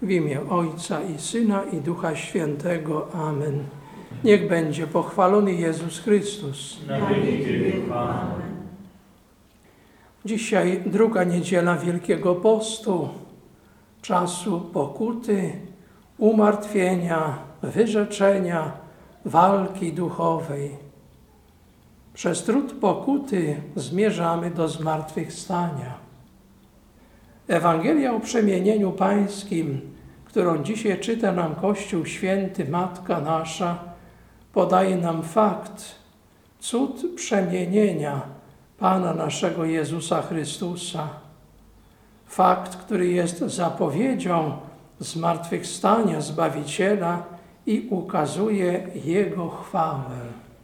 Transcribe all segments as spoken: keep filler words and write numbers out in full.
W imię Ojca i Syna i Ducha Świętego. Amen. Niech będzie pochwalony Jezus Chrystus. Na wieki wieków. Amen. Dzisiaj druga niedziela Wielkiego Postu, czasu pokuty, umartwienia, wyrzeczenia, walki duchowej. Przez trud pokuty zmierzamy do zmartwychwstania. Ewangelia o przemienieniu pańskim, którą dzisiaj czyta nam Kościół Święty, Matka Nasza, podaje nam fakt, cud przemienienia Pana naszego Jezusa Chrystusa. Fakt, który jest zapowiedzią zmartwychwstania Zbawiciela i ukazuje Jego chwałę.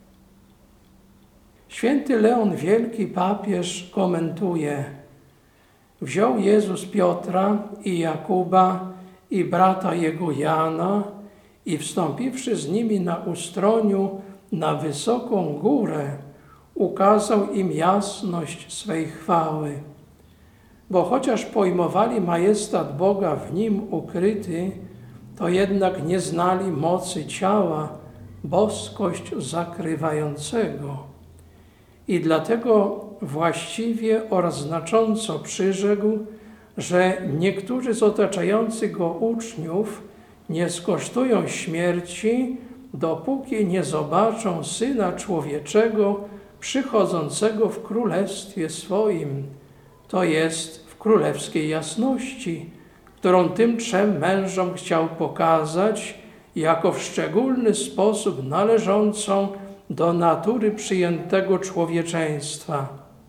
Święty Leon Wielki, papież, komentuje: wziął Jezus Piotra i Jakuba i brata jego Jana i wstąpiwszy z nimi na ustroniu na wysoką górę, ukazał im jasność swej chwały. Bo chociaż pojmowali majestat Boga w Nim ukryty, to jednak nie znali mocy ciała, boskość zakrywającego. I dlatego właściwie oraz znacząco przyrzekł, że niektórzy z otaczających go uczniów nie skosztują śmierci, dopóki nie zobaczą Syna Człowieczego przychodzącego w królestwie swoim, to jest w królewskiej jasności, którą tym trzem mężom chciał pokazać jako w szczególny sposób należącą do natury przyjętego człowieczeństwa.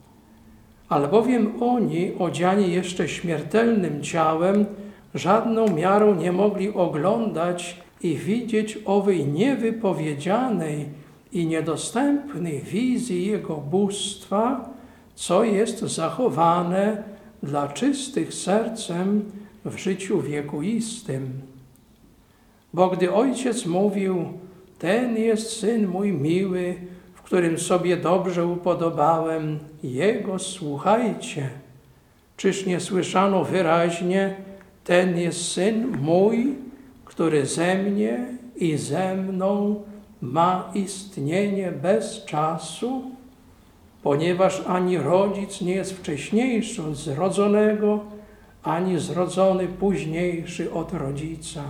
Albowiem oni, odziani jeszcze śmiertelnym ciałem, żadną miarą nie mogli oglądać i widzieć owej niewypowiedzianej i niedostępnej wizji Jego bóstwa, co jest zachowane dla czystych sercem w życiu wiekuistym. Bo gdy Ojciec mówił: ten jest Syn mój miły, w którym sobie dobrze upodobałem, Jego słuchajcie. Czyż nie słyszano wyraźnie: ten jest Syn mój, który ze mnie i ze mną ma istnienie bez czasu? Ponieważ ani rodzic nie jest wcześniejszy od zrodzonego, ani zrodzony późniejszy od rodzica.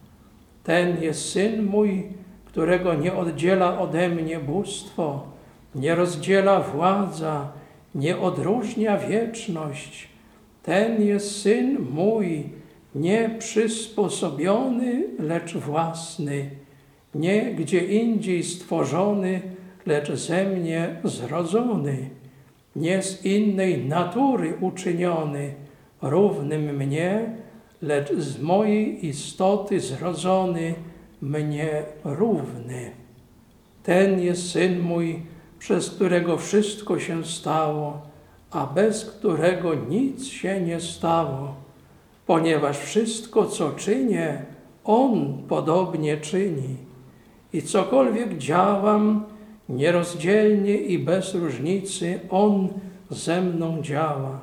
Ten jest Syn mój, którego nie oddziela ode mnie bóstwo, nie rozdziela władza, nie odróżnia wieczność. Ten jest Syn mój, nie przysposobiony, lecz własny, nie gdzie indziej stworzony, lecz ze mnie zrodzony, nie z innej natury uczyniony, równym mnie, lecz z mojej istoty zrodzony, mnie równy. Ten jest Syn mój, przez którego wszystko się stało, a bez którego nic się nie stało, ponieważ wszystko, co czynię, On podobnie czyni. I cokolwiek działam, nierozdzielnie i bez różnicy On ze mną działa.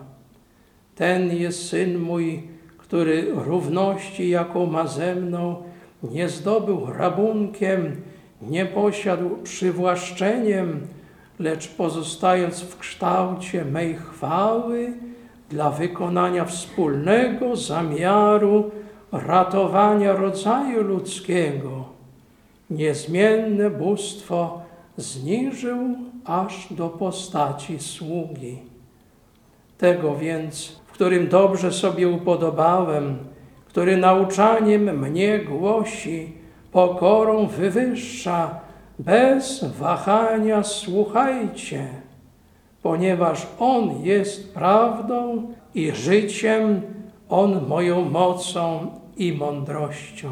Ten jest Syn mój, który równości, jaką ma ze mną, nie zdobył rabunkiem, nie posiadł przywłaszczeniem, lecz pozostając w kształcie mej chwały dla wykonania wspólnego zamiaru ratowania rodzaju ludzkiego, niezmienne bóstwo zniżył aż do postaci sługi. Tego więc, w którym dobrze sobie upodobałem, który nauczaniem mnie głosi, pokorą wywyższa, bez wahania słuchajcie, ponieważ On jest prawdą i życiem, On moją mocą i mądrością.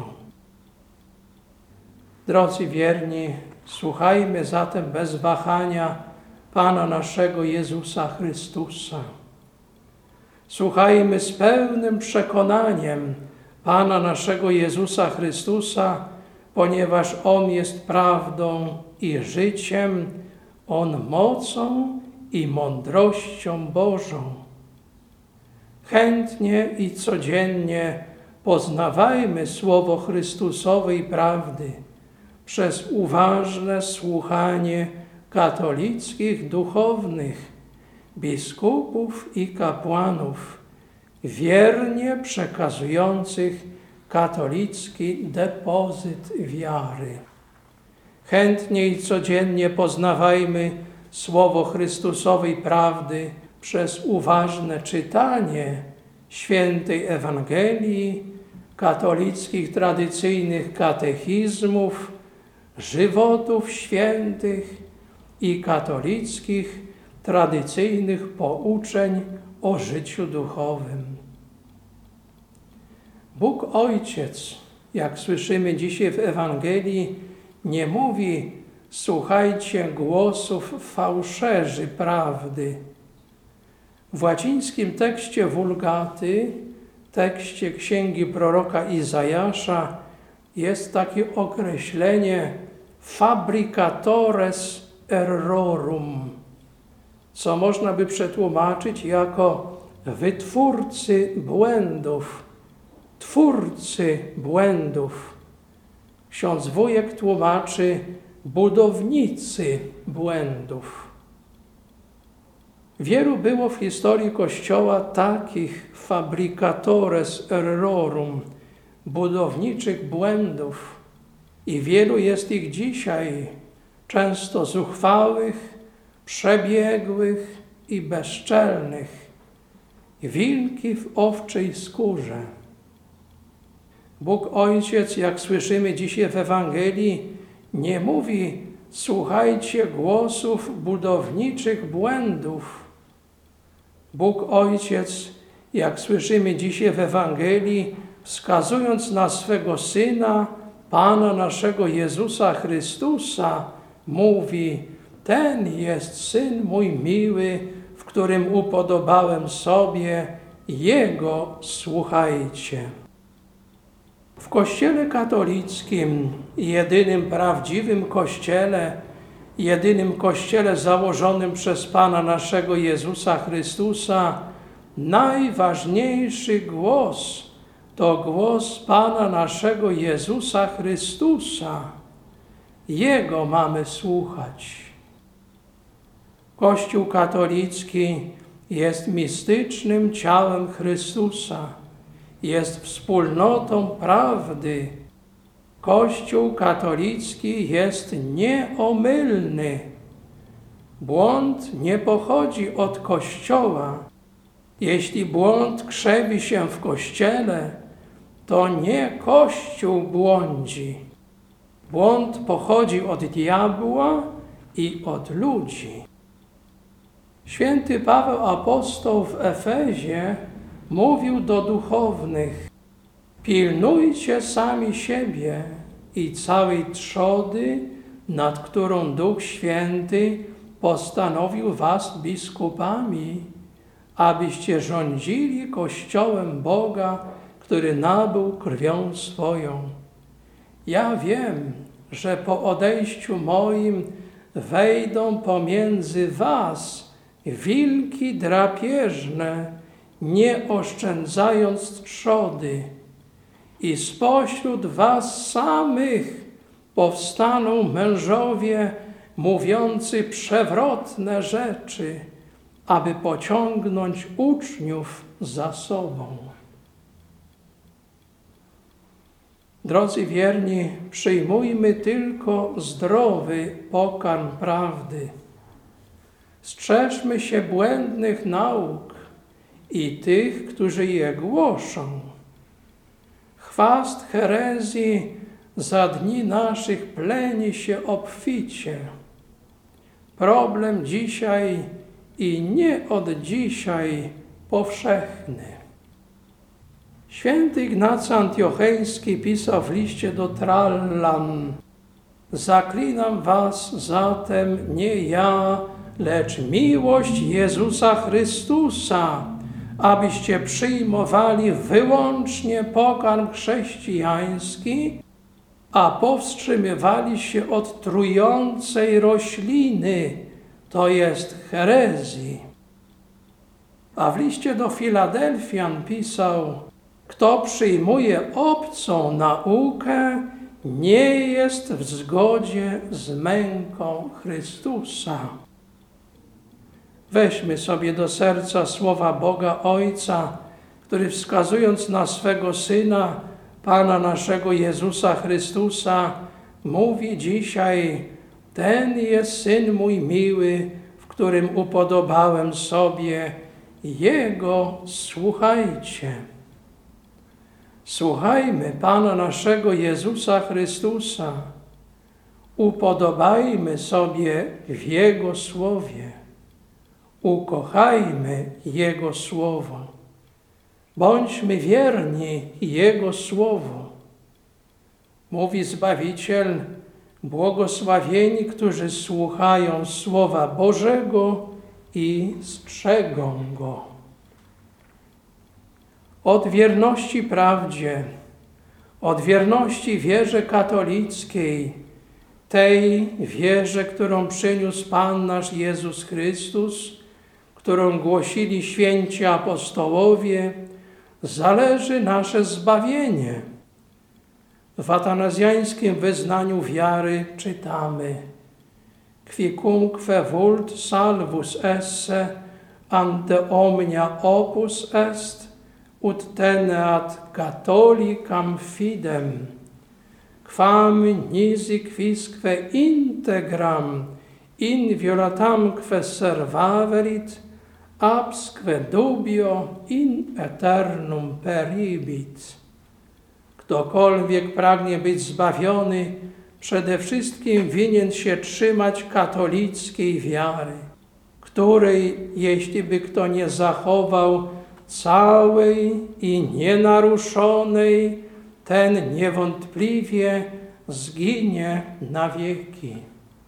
Drodzy wierni, słuchajmy zatem bez wahania Pana naszego Jezusa Chrystusa. Słuchajmy z pełnym przekonaniem Pana naszego Jezusa Chrystusa, ponieważ On jest prawdą i życiem, On mocą i mądrością Bożą. Chętnie i codziennie poznawajmy słowo Chrystusowej prawdy przez uważne słuchanie katolickich duchownych, biskupów i kapłanów, wiernie przekazujących katolicki depozyt wiary. Chętniej codziennie poznawajmy słowo Chrystusowej prawdy przez uważne czytanie świętej Ewangelii, katolickich tradycyjnych katechizmów, żywotów świętych i katolickich tradycyjnych pouczeń o życiu duchowym. Bóg Ojciec, jak słyszymy dzisiaj w Ewangelii, nie mówi: słuchajcie głosów fałszerzy prawdy. W łacińskim tekście Vulgaty, tekście księgi proroka Izajasza, jest takie określenie fabricatores errorum, co można by przetłumaczyć jako wytwórcy błędów, twórcy błędów. Ksiądz wujek tłumaczy budownicy błędów. Wielu było w historii Kościoła takich fabricatores errorum, budowniczych błędów, i wielu jest ich dzisiaj, często zuchwałych, przebiegłych i bezczelnych, wilki w owczej skórze. Bóg Ojciec, jak słyszymy dzisiaj w Ewangelii, nie mówi: słuchajcie głosów budowniczych błędów. Bóg Ojciec, jak słyszymy dzisiaj w Ewangelii, wskazując na swego Syna, Pana naszego Jezusa Chrystusa, mówi: ten jest Syn mój miły, w którym upodobałem sobie, Jego słuchajcie. W Kościele katolickim, jedynym prawdziwym Kościele, jedynym Kościele założonym przez Pana naszego Jezusa Chrystusa, najważniejszy głos to głos Pana naszego Jezusa Chrystusa. Jego mamy słuchać. Kościół katolicki jest mistycznym ciałem Chrystusa, jest wspólnotą prawdy. Kościół katolicki jest nieomylny. Błąd nie pochodzi od Kościoła. Jeśli błąd krzewi się w Kościele, to nie Kościół błądzi. Błąd pochodzi od diabła i od ludzi. Święty Paweł Apostoł w Efezie mówił do duchownych: pilnujcie sami siebie i całej trzody, nad którą Duch Święty postanowił was biskupami, abyście rządzili Kościołem Boga, który nabył krwią swoją. Ja wiem, że po odejściu moim wejdą pomiędzy was wilki drapieżne, nie oszczędzając trzody, i spośród was samych powstaną mężowie mówiący przewrotne rzeczy, aby pociągnąć uczniów za sobą. Drodzy wierni, przyjmujmy tylko zdrowy pokarm prawdy. Strzeżmy się błędnych nauk i tych, którzy je głoszą. Chwast herezji za dni naszych pleni się obficie. Problem dzisiaj i nie od dzisiaj powszechny. Święty Ignacy Antiocheński pisał w liście do Trallan: zaklinam was zatem nie ja, lecz miłość Jezusa Chrystusa, abyście przyjmowali wyłącznie pokarm chrześcijański, a powstrzymywali się od trującej rośliny, to jest herezji. A w liście do Filadelfian pisał: Kto przyjmuje obcą naukę, nie jest w zgodzie z męką Chrystusa. Weźmy sobie do serca słowa Boga Ojca, który wskazując na swego Syna, Pana naszego Jezusa Chrystusa, mówi dzisiaj: ten jest Syn mój miły, w którym upodobałem sobie, Jego słuchajcie. Słuchajmy Pana naszego Jezusa Chrystusa, upodobajmy sobie w Jego Słowie, ukochajmy Jego Słowo, bądźmy wierni Jego Słowu. Mówi Zbawiciel: błogosławieni, którzy słuchają Słowa Bożego i strzegą Go. Od wierności prawdzie, od wierności wierze katolickiej, tej wierze, którą przyniósł Pan nasz Jezus Chrystus, którą głosili święci apostołowie, zależy nasze zbawienie. W atanazjańskim wyznaniu wiary czytamy: Quicumque vult salvus esse, ante omnia opus est, ut teneat catholicam fidem, quam nisi quisque integram inviolatamque servaverit, absque dubio in eternum peribit. Ktokolwiek pragnie być zbawiony, przede wszystkim winien się trzymać katolickiej wiary, której, jeśli by kto nie zachował całej i nienaruszonej, ten niewątpliwie zginie na wieki.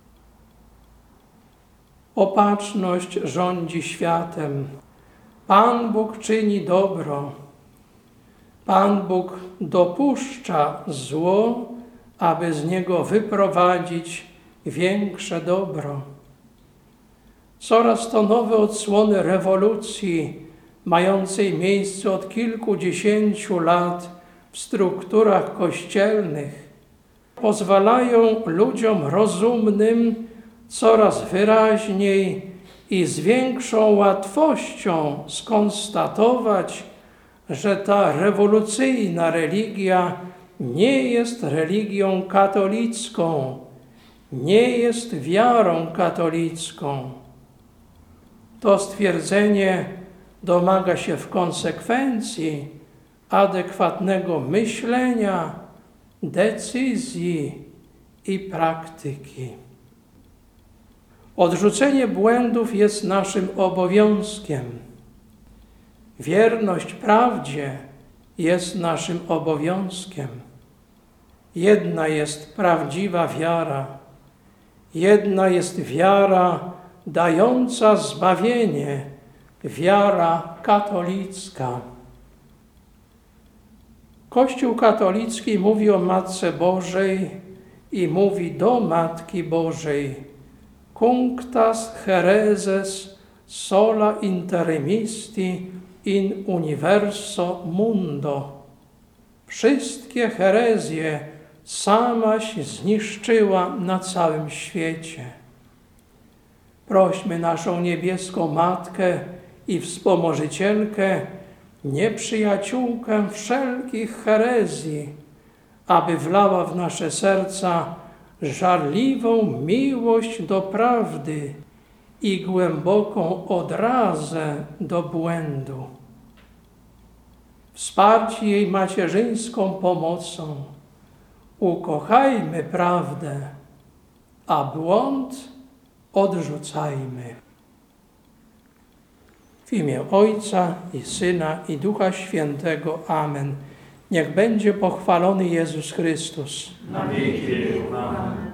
Opatrzność rządzi światem. Pan Bóg czyni dobro. Pan Bóg dopuszcza zło, aby z niego wyprowadzić większe dobro. Coraz to nowe odsłony rewolucji, mającej miejsce od kilkudziesięciu lat w strukturach kościelnych, pozwalają ludziom rozumnym coraz wyraźniej i z większą łatwością skonstatować, że ta rewolucyjna religia nie jest religią katolicką, nie jest wiarą katolicką. To stwierdzenie domaga się w konsekwencji adekwatnego myślenia, decyzji i praktyki. Odrzucenie błędów jest naszym obowiązkiem. Wierność prawdzie jest naszym obowiązkiem. Jedna jest prawdziwa wiara. Jedna jest wiara dająca zbawienie, wiara katolicka. Kościół katolicki mówi o Matce Bożej i mówi do Matki Bożej: Cunctas hereses sola intermisti in universo mundo. Wszystkie herezje samaś zniszczyła na całym świecie. Prośmy naszą niebieską Matkę i wspomożycielkę, nieprzyjaciółkę wszelkich herezji, aby wlała w nasze serca żarliwą miłość do prawdy i głęboką odrazę do błędu. Wsparci jej macierzyńską pomocą ukochajmy prawdę, a błąd odrzucajmy. W imię Ojca i Syna i Ducha Świętego. Amen. Niech będzie pochwalony Jezus Chrystus. Na wieki wieków. Amen.